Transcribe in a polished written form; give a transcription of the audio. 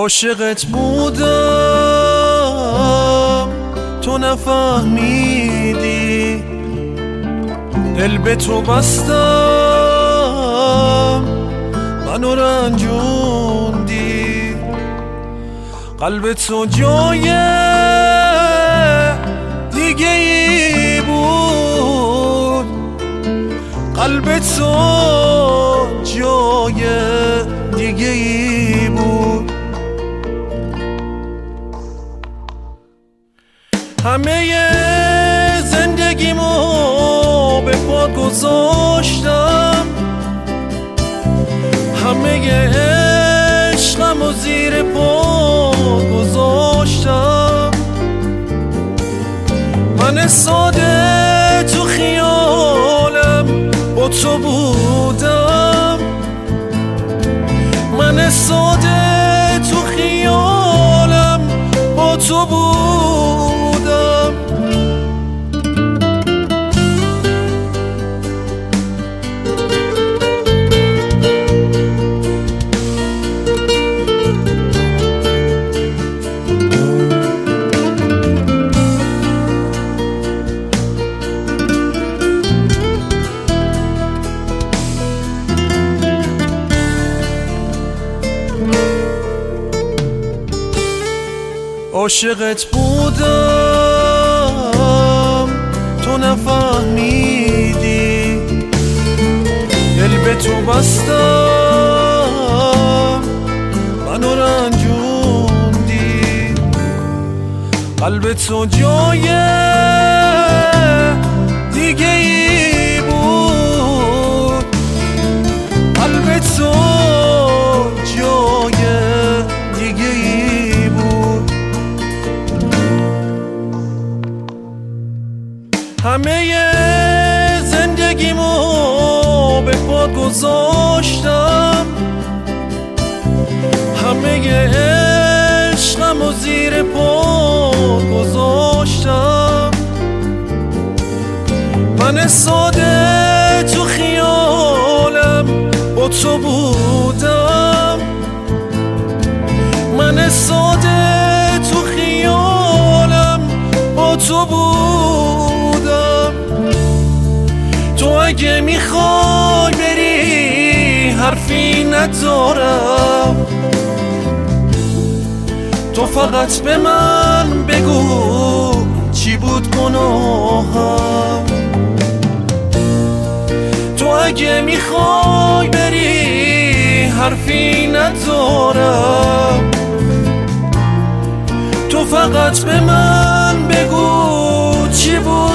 عاشقت بودم تو نفهمیدی، دل به تو بستم منو رنجوندی. قلب تو جای دیگه ای بود، قلب تو جای دیگه ای بود. همه زندگیمو به پا گذاشتم، همه عشقمو زیر پا گذاشتم. من ساده تو خیالم با تو بودم، من ساده تو خیالم با تو بودم. عاشقت بودم تو نفهمیدی، دل به تو بستم منو رنجوندی. قلب تو جای دیگه ای بود، قلب تو جای دیگه ای بود. همه زندگیمو به پا گذاشتم، همه عشقمو زیر پا گذاشتم. من ساده تو خیالم با تو بودم، من ساده تو خیالم با تو بودم. تو اگه میخوای بری حرفی ندارم، تو فقط به من بگو چی بود گناهم. تو اگه میخوای بری حرفی ندارم، تو فقط به من بگو چی بود